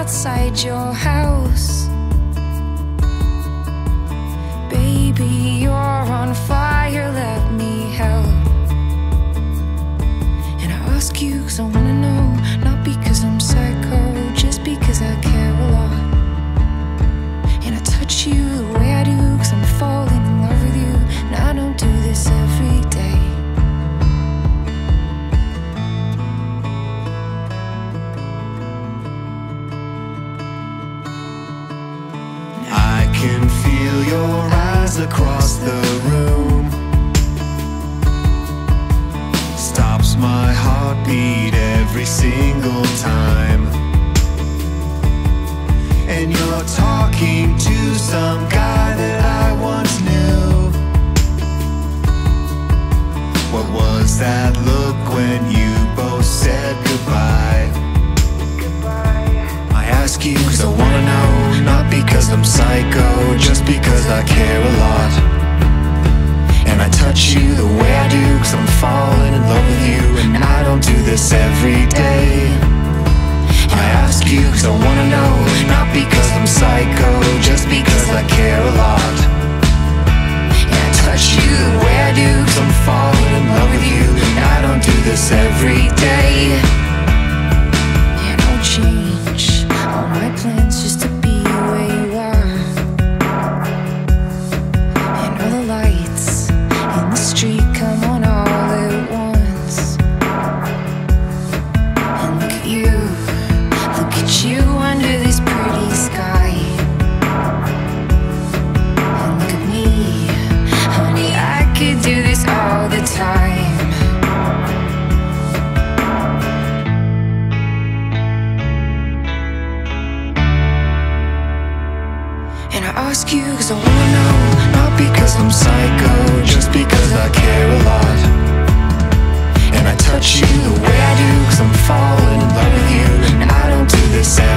outside your house. Baby, you're on fire, let me help. And I ask you cause I wanna know, not because I'm psycho, just because I care a lot. And I touch you the way I do cause I'm falling in love with you, and I don't do this every day. I can feel your eyes across the room, stops my heartbeat every single time. And you're talking to some guy that I once knew. What was that look when you both said goodbye? I ask you cause I wanna know, not because I'm psycho, just because I care a lot. And I touch you the way I do cause I'm falling in love with you, and I don't do this every day. I ask you cause I wanna know, not because I'm psycho, just because I care a lot. And I touch you the way I do cause I'm falling in love with you, and I don't do this every day. And I'll change all my plans just to be where you are. And all the lights in the street come on all at once. And look at you under this pretty sky. And look at me, honey, I could do this all the time. And I ask you cause I wanna know, not because I'm psycho, just because I care a lot. And I touch you the way I do cause I'm falling in love with you, and I don't do this